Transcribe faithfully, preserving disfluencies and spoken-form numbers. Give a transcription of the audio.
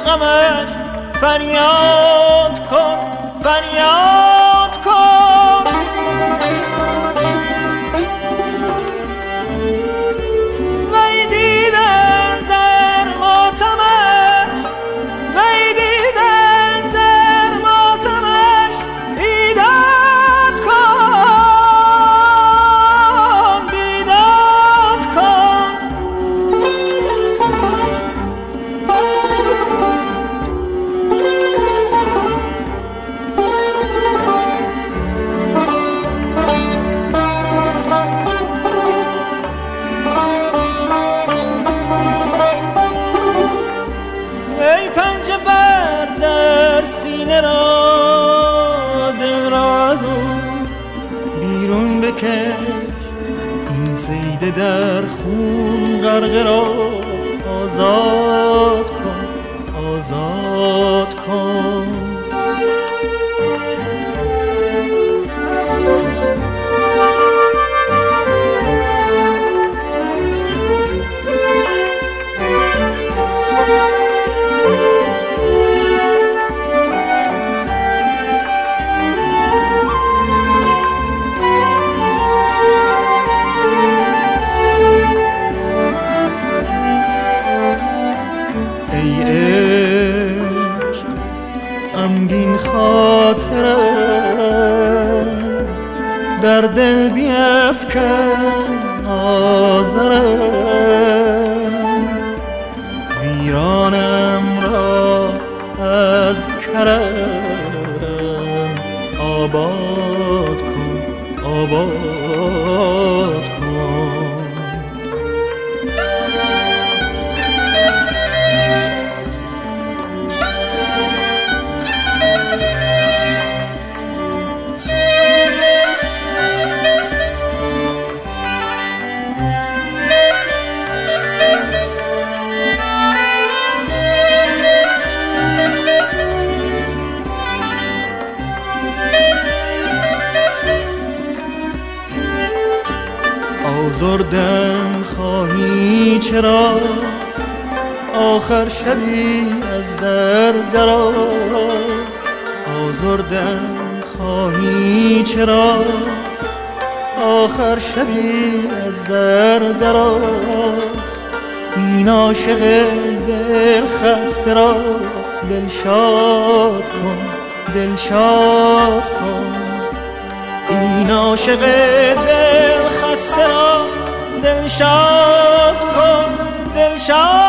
غمش فریاد کن فریاد کن. وی دیدن در ماتمش وی دیدن در ماتمش بیداد کن بیداد کن. ای پنجه بر در سینه را دل را از او بیرون بکش، این صید در خون غرقه را آزاد کن آزاد کن. غمگین خاطرم در دل بیفکن آزرم، ویرانم را از کرم آباد کن آباد کن. آزردم خواهی چرا آخر شبی از در درآ، آزردم خواهی چرا آخر شبی از در درآ. این عاشق دل خسته را دل شاد کن دل شاد کن. این عاشق دل خسته را دل شاد کن دل شاد